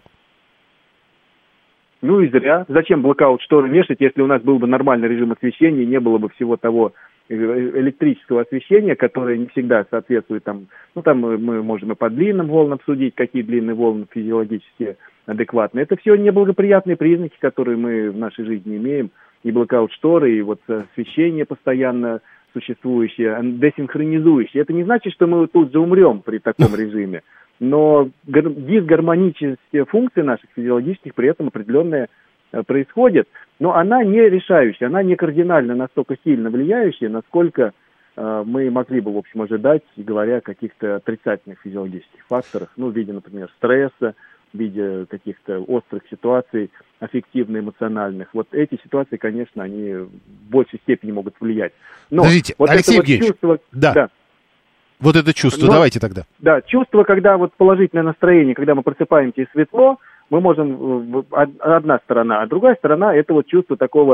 Ну и зря. Зачем блэкаут-шторы вешать, если у нас был бы нормальный режим освещения, не было бы всего того электрического освещения, которое не всегда соответствует там, ну там мы, мы можем и по длинным волнам судить, какие длинные волны физиологически адекватны. Это все неблагоприятные признаки, которые мы в нашей жизни имеем. И блэкаут-шторы, и вот освещение постоянно существующее, десинхронизующее. Это не значит, что мы тут же умрем при таком режиме. Но дисгармоничность функций наших физиологических при этом определенная происходит, но она не решающая, она не кардинально настолько сильно влияющая, насколько э, мы могли бы, в общем, ожидать, говоря о каких-то отрицательных физиологических факторах, ну, в виде, например, стресса, в виде каких-то острых ситуаций, аффективно-эмоциональных. Вот эти ситуации, конечно, они в большей степени могут влиять. Но Подождите, вот Алексей это вот Евгеньевич, чувство, да. да. Вот это чувство, Но, давайте тогда. Да, чувство, когда вот положительное настроение, когда мы просыпаемся и светло, мы можем, одна сторона, а другая сторона, это вот чувство такого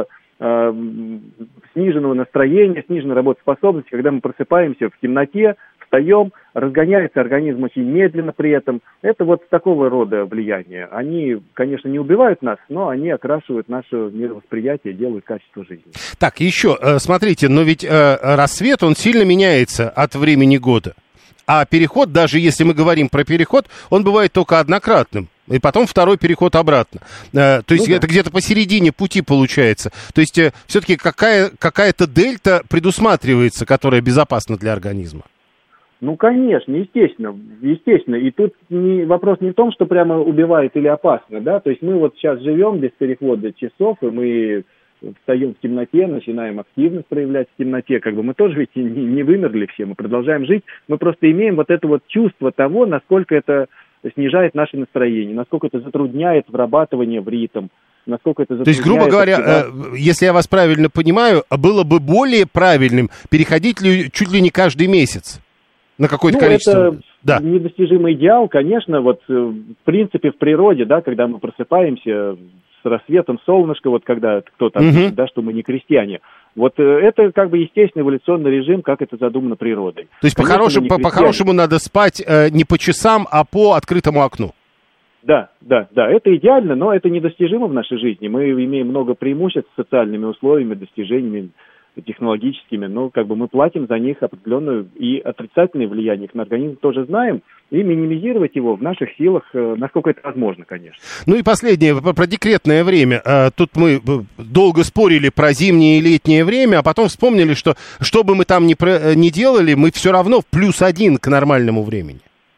э, сниженного настроения, сниженной работоспособности, когда мы просыпаемся в темноте, встаем, разгоняется организм очень медленно при этом. Это вот такого рода влияние. Они, конечно, не убивают нас, но они окрашивают наше мировосприятие, делают качество жизни. Так, еще, смотрите, но ведь э, рассвет, он сильно меняется от времени года. А переход, даже если мы говорим про переход, он бывает только однократным. И потом второй переход обратно. Э, то есть ну, это да. где-то посередине пути получается. То есть э, все-таки какая, какая-то дельта предусматривается, которая безопасна для организма. Ну, конечно, естественно, естественно. И тут не, вопрос не в том, что прямо убивает или опасно, да. То есть мы вот сейчас живем без перехода часов, и мы встаем в темноте, начинаем активность проявлять в темноте. Как бы мы тоже ведь не, не вымерли все, мы продолжаем жить. Мы просто имеем вот это вот чувство того, насколько это снижает наше настроение, насколько это затрудняет врабатывание в ритм. Насколько это То есть, грубо говоря, всегда... если я вас правильно понимаю, было бы более правильным переходить ли, чуть ли не каждый месяц на какое-то ну, количество. Это да. недостижимый идеал, конечно, вот в принципе в природе, да, когда мы просыпаемся с рассветом солнышка, вот когда кто-то угу. пишет, да, что мы не крестьяне. Вот это как бы естественный эволюционный режим, как это задумано природой. То есть по-хорошему, по- по-хорошему надо спать э, не по часам, а по открытому окну. Да, да, да, это идеально, но это недостижимо в нашей жизни. Мы имеем много преимуществ с социальными условиями, достижениями технологическими, но как бы мы платим за них определенную и отрицательное влияние на организм тоже знаем, и минимизировать его в наших силах, насколько это возможно, конечно. Ну и последнее, про декретное время. Тут мы долго спорили про зимнее и летнее время, а потом вспомнили, что что бы мы там ни, про, ни делали, мы все равно в плюс один к нормальному времени.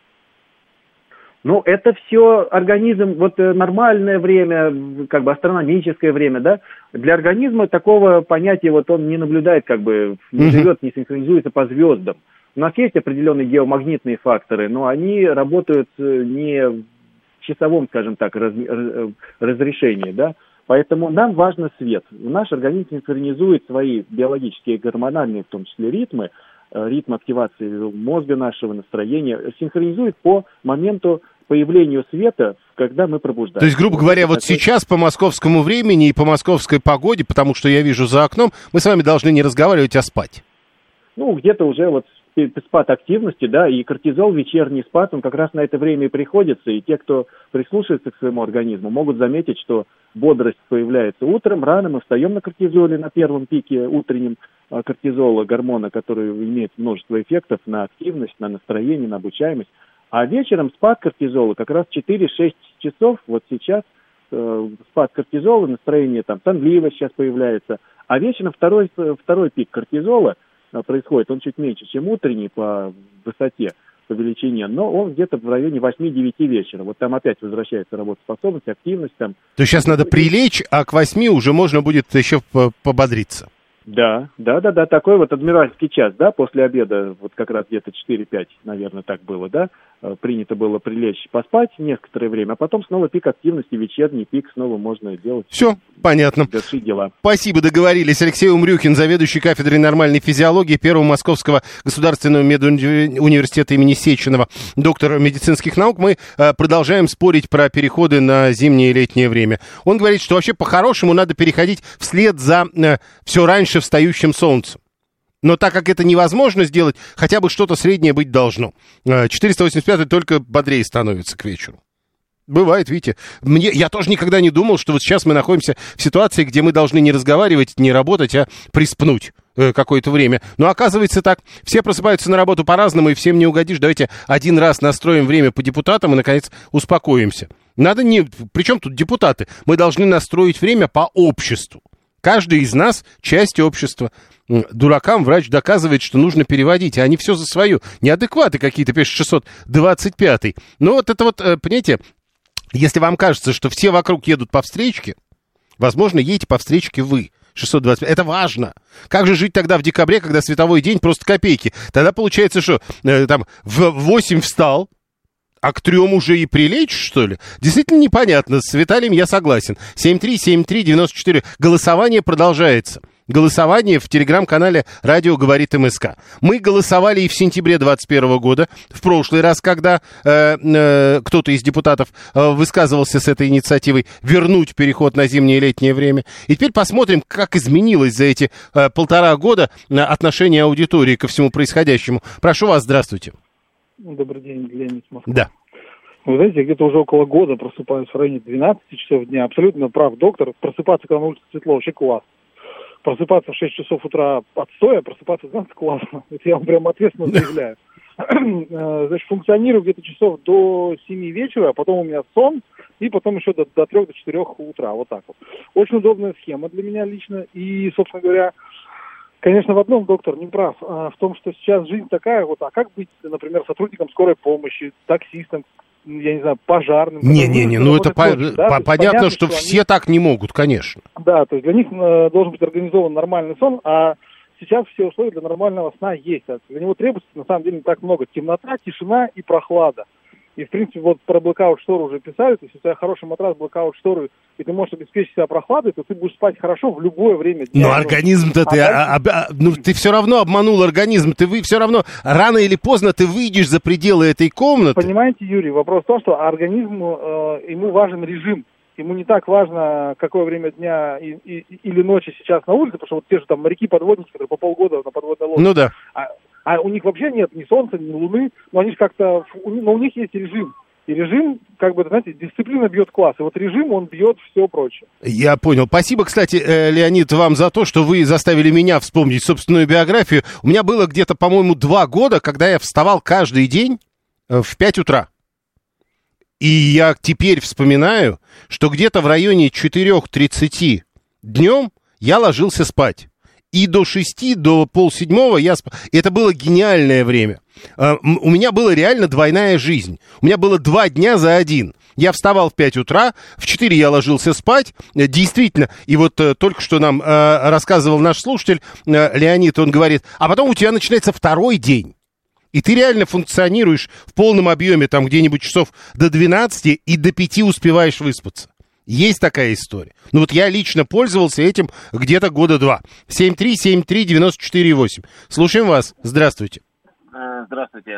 Ну, это все организм, вот нормальное время, как бы астрономическое время, да, для организма такого понятия вот он не наблюдает, как бы не живет, не синхронизуется по звездам. У нас есть определенные геомагнитные факторы, но они работают не в часовом, скажем так, раз, разрешении, да, поэтому нам важен свет. Наш организм синхронизует свои биологические, гормональные, в том числе ритмы, ритм активации мозга нашего, настроения, синхронизует по моменту появлению света, когда мы пробуждаемся. То есть, грубо говоря, вот сейчас по московскому времени и по московской погоде, потому что я вижу за окном, мы с вами должны не разговаривать, а спать. Ну, где-то уже вот спад активности, да, и кортизол, вечерний спад, он как раз на это время и приходится, и те, кто прислушивается к своему организму, могут заметить, что бодрость появляется утром, рано мы встаем на кортизоле, на первом пике утреннем кортизола, гормона, который имеет множество эффектов на активность, на настроение, на обучаемость. А вечером спад кортизола как раз четыре-шесть часов, вот сейчас э, спад кортизола, настроение там, сонливость сейчас появляется, а вечером второй, второй пик кортизола э, происходит, он чуть меньше, чем утренний по высоте, по величине, но он где-то в районе восьми-девяти вечера, вот там опять возвращается работоспособность, активность. Там. То есть сейчас надо прилечь, а к восьми уже можно будет еще пободриться. Да, да, да, да, такой вот адмиральский час, да, после обеда, вот как раз где-то четыре-пять, наверное, так было, да, принято было прилечь, поспать некоторое время, а потом снова пик активности, вечерний пик, снова можно делать. Все, понятно. Дела. Спасибо, договорились. Алексей Умрюхин, заведующий кафедрой нормальной физиологии Первого Московского государственного медуниверситета имени Сеченова, доктор медицинских наук. Мы э, продолжаем спорить про переходы на зимнее и летнее время. Он говорит, что вообще по-хорошему надо переходить вслед за э, все раньше встающим солнцем. Но так как это невозможно сделать, хотя бы что-то среднее быть должно. четыреста восемьдесят пятый только бодрее становится к вечеру. Бывает, видите. Мне, я тоже никогда не думал, что вот сейчас мы находимся в ситуации, где мы должны не разговаривать, не работать, а приспнуть э, какое-то время. Но оказывается так. Все просыпаются на работу по-разному, и всем не угодишь. Давайте один раз настроим время по депутатам и, наконец, успокоимся. Надо не... Причем тут депутаты? Мы должны настроить время по обществу. Каждый из нас часть общества. Дуракам врач доказывает, что нужно переводить, а они все за свое. Неадекваты какие-то, пишет шестьсот двадцать пятый. Но вот это вот, понимаете, если вам кажется, что все вокруг едут по встречке, возможно, едете по встречке вы. шестьсот двадцать пять. Это важно. Как же жить тогда в декабре, когда световой день просто копейки? Тогда получается, что э, там в восемь встал, а к трем уже и прилечь, что ли? Действительно непонятно. С Виталием я согласен. семь три семь три девяносто четыре. Голосование продолжается. голосование в телеграм-канале «Радио говорит МСК». Мы голосовали и в сентябре двадцать первого года, в прошлый раз, когда э, э, кто-то из депутатов э, высказывался с этой инициативой вернуть переход на зимнее и летнее время. И теперь посмотрим, как изменилось за эти э, полтора года отношение аудитории ко всему происходящему. Прошу вас, здравствуйте. Добрый день, Леонид Москва. Да. Вы знаете, я где-то уже около года просыпаюсь в районе двенадцати часов дня. Абсолютно прав доктор. Просыпаться, когда на улице светло, вообще класс. Просыпаться в шесть часов утра отстоя, просыпаться в двенадцать классно. Это я вам прям ответственно заявляю. Значит, функционирую где-то часов до семи вечера, а потом у меня сон, и потом еще до, до трех, до четырех утра. Вот так вот. Очень удобная схема для меня лично. И, собственно говоря, конечно, в одном доктор не прав. А в том, что сейчас жизнь такая, вот, а как быть, например, сотрудником скорой помощи, таксистом, я не знаю, пожарным? Не-не-не, ну это по, проще, да? по, понятно, понятно, что, что все они... так не могут, конечно. Да, то есть для них э, должен быть организован нормальный сон, а сейчас все условия для нормального сна есть. Для него требуется, на самом деле, не так много. Темнота, тишина и прохлада. И, в принципе, вот про блэкаут-штору уже писали, то есть, если у тебя хороший матрас, блэкаут-шторы, и ты можешь обеспечить себя прохладой, то ты будешь спать хорошо в любое время дня. Но организм-то а ты, а, а, ну, ты все равно обманул организм, ты вы, все равно, рано или поздно ты выйдешь за пределы этой комнаты. Понимаете, Юрий, вопрос в том, что организму, э, ему важен режим. Ему не так важно, какое время дня и, и, или ночи сейчас на улице, потому что вот те же там моряки-подводники, которые по полгода на подводной лодке. Ну да. А, а у них вообще нет ни солнца, ни луны, но они же как-то, но у них есть режим. И режим, как бы, знаете, дисциплина бьет класс. И вот режим, он бьет все прочее. Я понял. Спасибо, кстати, Леонид, вам за то, что вы заставили меня вспомнить собственную биографию. У меня было где-то, по-моему, два года, когда я вставал каждый день в пять утра. И я теперь вспоминаю, что где-то в районе четырех тридцати днем я ложился спать. И до шести, до полседьмого я спал. Это было гениальное время. Uh, у меня была реально двойная жизнь. У меня было два дня за один. Я вставал в пять утра, в четыре я ложился спать. Действительно, и вот uh, только что нам uh, рассказывал наш слушатель uh, Леонид, он говорит, а потом у тебя начинается второй день. И ты реально функционируешь в полном объеме, там где-нибудь часов до двенадцати, и до пяти успеваешь выспаться. Есть такая история. Ну вот я лично пользовался этим где-то года два. семь три семь три девять четыре восемь. Слушаем вас. Здравствуйте. Здравствуйте.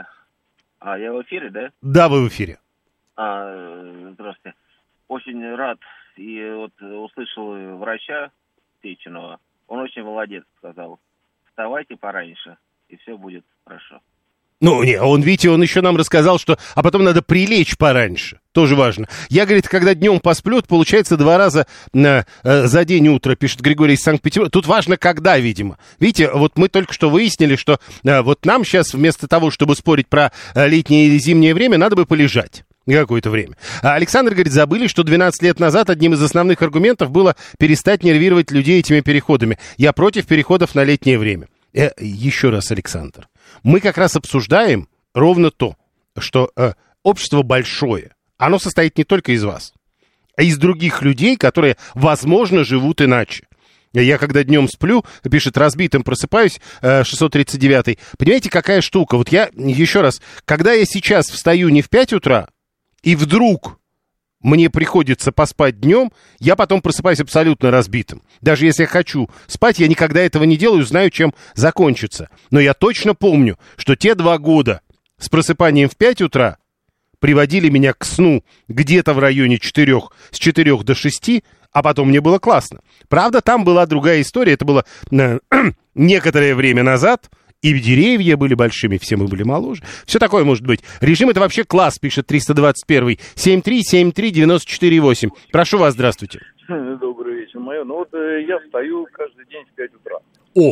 А, я в эфире, да? Да, вы в эфире. А, здравствуйте. Очень рад и вот услышал врача Печеного. Он очень молодец, сказал. Вставайте пораньше, и все будет хорошо. Ну, не, он, видите, он еще нам рассказал, что... А потом надо прилечь пораньше. Тоже важно. Я, говорит, когда днем посплю, получается два раза на, э, за день утро, пишет Григорий из Санкт-Петербурга. Тут важно, когда, видимо. Видите, вот мы только что выяснили, что э, вот нам сейчас вместо того, чтобы спорить про э, летнее или зимнее время, надо бы полежать какое-то время. А Александр говорит, забыли, что двенадцать лет назад одним из основных аргументов было перестать нервировать людей этими переходами. Я против переходов на летнее время. Э, еще раз, Александр. Мы как раз обсуждаем ровно то, что э, общество большое. Оно состоит не только из вас, а из других людей, которые, возможно, живут иначе. Я когда днем сплю, пишет, разбитым просыпаюсь, э, шестьсот тридцать девятый. Понимаете, какая штука? Вот я, еще раз, когда я сейчас встаю не в пять утра, и вдруг мне приходится поспать днем, я потом просыпаюсь абсолютно разбитым. Даже если я хочу спать, я никогда этого не делаю, знаю, чем закончится. Но я точно помню, что те два года с просыпанием в пять утра приводили меня к сну где-то в районе четырех, с четырех до шести, а потом мне было классно. Правда, там была другая история, это было э, некоторое время назад, и деревья были большими, все мы были моложе. Все такое может быть. Режим — это вообще класс, пишет триста двадцать первый. семь три семь три девять четыре восемь. Прошу вас, здравствуйте. Добрый вечер, мое. Ну вот э, я встаю каждый день в пять утра. О!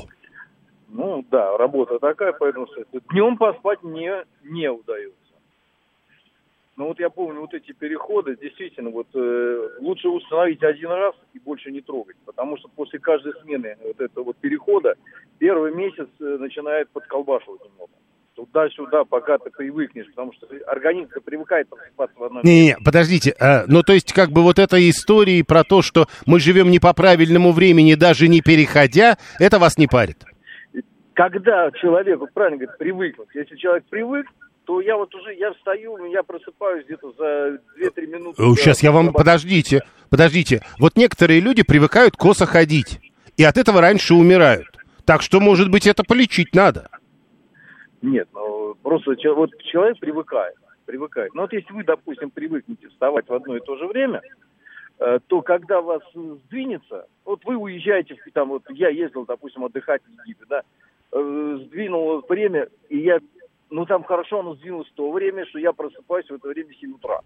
Ну да, работа такая, поэтому днем поспать мне не удается. Ну вот я помню, вот эти переходы, действительно, вот э, лучше установить один раз и больше не трогать, потому что после каждой смены вот этого вот перехода первый месяц э, начинает подколбашивать немного. Туда-сюда, пока ты привыкнешь, потому что организм привыкает просыпаться в одном месте. Не-не, подождите, а, ну то есть как бы вот эта история про то, что мы живем не по правильному времени, даже не переходя, это вас не парит? Когда человек, вот правильно говорит, привыкнуть, если человек привык, то я вот уже, я встаю, я просыпаюсь где-то за две-три минуты. Сейчас я вам, подождите, подождите. Вот некоторые люди привыкают косо ходить. и от этого раньше умирают. Так что, может быть, это полечить надо. Нет, ну, просто че- вот человек привыкает, привыкает. Но вот если вы, допустим, привыкнете вставать в одно и то же время, э, то когда вас сдвинется, вот вы уезжаете, там, вот я ездил, допустим, отдыхать в Египет, да, э, сдвинул время, и я, ну, там хорошо оно сдвинулось в то время, что я просыпаюсь в это время в семь утра.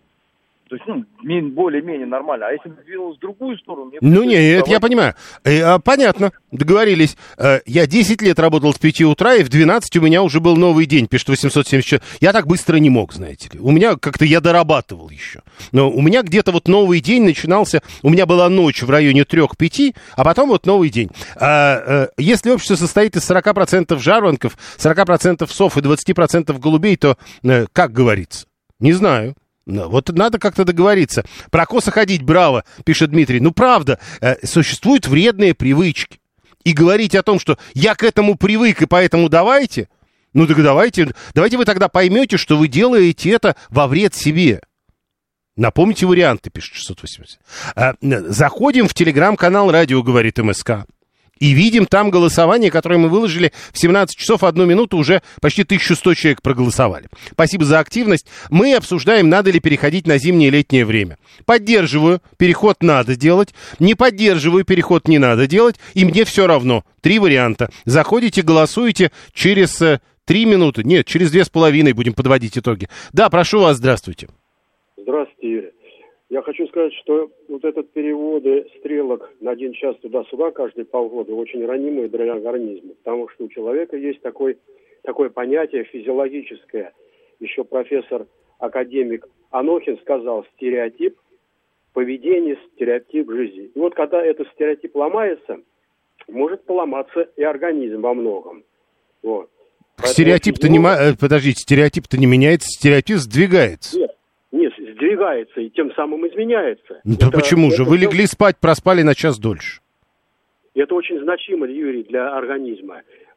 То есть, ну, более-менее нормально. А если бы двинулось в другую сторону... Мне ну, не, это я понимаю. Э, понятно, договорились. Э, я десять лет работал с пяти утра, и в двенадцать у меня уже был новый день, пишет восемьсот семьдесят четыре. Я так быстро не мог, знаете ли. У меня как-то я дорабатывал еще. Но у меня где-то вот новый день начинался... У меня была ночь в районе трех-пяти, а потом вот новый день. А, э, если общество состоит из сорок процентов жаворонков, сорок процентов сов и двадцать процентов голубей, то, э, как говорится, не знаю. Вот надо как-то договориться. Про косо ходить, браво, пишет Дмитрий. Ну, правда, э, существуют вредные привычки. И говорить о том, что я к этому привык, и поэтому давайте, ну так давайте, давайте вы тогда поймете, что вы делаете это во вред себе. Напомните варианты, пишет шестьсот восемьдесят. Э, заходим в телеграм-канал «Радио говорит МСК». И видим там голосование, которое мы выложили в семнадцать часов одну минуту, уже почти тысяча сто человек проголосовали. Спасибо за активность. Мы обсуждаем, надо ли переходить на зимнее и летнее время. Поддерживаю, переход надо делать. Не поддерживаю, переход не надо делать. И мне все равно. Три варианта. Заходите, голосуете через э, три минуты. Нет, через две с половиной будем подводить итоги. Да, прошу вас, здравствуйте. Здравствуйте, Юрий. Я хочу сказать, что вот этот переводы стрелок на один час туда-сюда каждые полгода очень ранимые для организма, потому что у человека есть такой, такое понятие физиологическое. Еще профессор-академик Анохин сказал: стереотип поведения, стереотип жизни. И вот когда этот стереотип ломается, может поломаться и организм во многом. Вот. Стереотип-то не... Подождите, стереотип-то не меняется, стереотип сдвигается. Нет. Нет, сдвигается и тем самым изменяется. Да это, почему это же? Вы все... легли спать, проспали на час дольше. Это очень значимо, Юрий, для организма.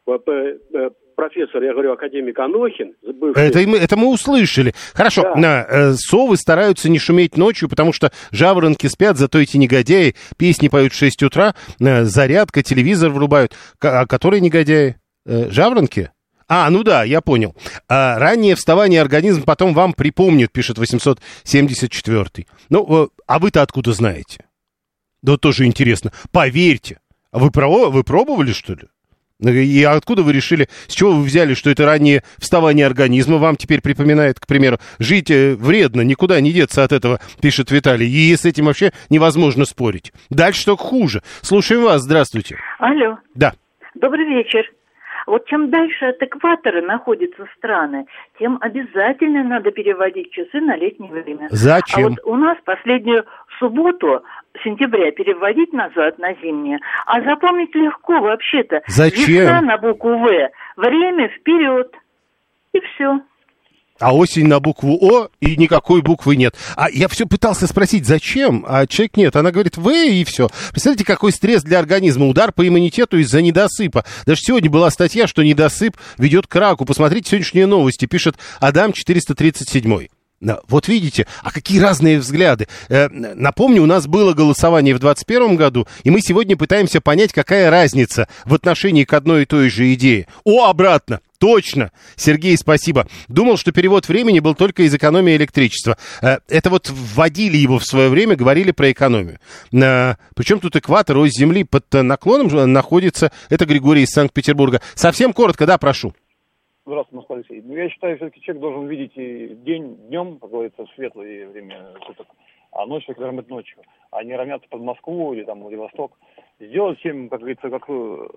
Профессор, я говорю, академик Анохин... Бывший... Это, это мы услышали. Хорошо, да. Совы стараются не шуметь ночью, потому что жаворонки спят, зато эти негодяи песни поют в шесть утра, зарядка, телевизор врубают. А которые негодяи? Жаворонки? А, ну да, я понял. А, раннее вставание организм потом вам припомнит, пишет восемьсот семьдесят четыре. Ну, а вы-то откуда знаете? Да тоже интересно. Поверьте. А вы, про... вы пробовали, что ли? И откуда вы решили, с чего вы взяли, что это раннее вставание организма вам теперь припоминает, к примеру? Жить вредно, никуда не деться от этого, пишет Виталий. И с этим вообще невозможно спорить. Дальше только хуже. Слушаем вас, здравствуйте. Алло. Да. Добрый вечер. Вот чем дальше от экватора находятся страны, тем обязательно надо переводить часы на летнее время. Зачем? А вот у нас последнюю субботу сентября переводить назад на зимнее. А запомнить легко вообще-то. Зачем? Весна на букву В, время вперед. И все. А осень на букву О, и никакой буквы нет. А я все пытался спросить, зачем, а человек нет. Она говорит, В, и все. Представляете, какой стресс для организма, удар по иммунитету из-за недосыпа. Даже сегодня была статья, что недосып ведет к раку. Посмотрите сегодняшние новости, пишет Адам четыреста тридцать семь. Вот видите, а какие разные взгляды. Э, напомню, у нас было голосование в двадцать первом году, и мы сегодня пытаемся понять, какая разница в отношении к одной и той же идее. О, обратно! Точно! Сергей, спасибо. Думал, что перевод времени был только из экономии электричества. Э, это вот вводили его в свое время, говорили про экономию. Э, причем тут экватор, ось Земли под наклоном находится. Это Григорий из Санкт-Петербурга. Совсем коротко, да, прошу. Здравствуйте, Москва, Алексей. Ну, я считаю, все-таки человек должен видеть и день днем, как говорится, светлое время суток, а ночь человек должен быть ночью, а не равняться под Москву или там Владивосток. Сделать всем, как говорится, как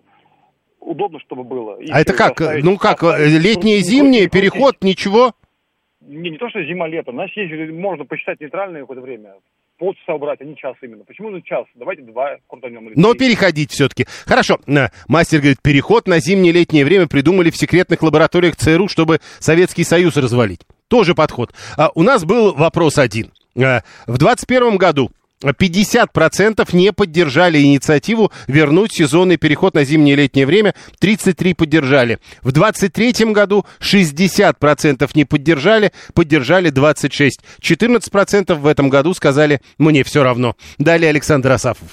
удобно, чтобы было. И а это как? Оставить, ну как, летнее, зимнее, переход, ничего? Не, не то, что зима-лето. У нас есть, можно посчитать нейтральное какое-то время. Полчаса убрать, а не час именно. Почему же час? Давайте два крутанем. Но переходить все-таки. Хорошо. Мастер говорит, переход на зимнее-летнее время придумали в секретных лабораториях ЦРУ, чтобы Советский Союз развалить. Тоже подход. А у нас был вопрос один. В двадцать первом году пятьдесят процентов не поддержали инициативу вернуть сезонный переход на зимнее-летнее время, тридцать три процента поддержали. В двадцать третьем году шестьдесят процентов не поддержали, поддержали двадцать шесть процентов. четырнадцать процентов в этом году сказали, мне все равно. Далее Александр Асафов.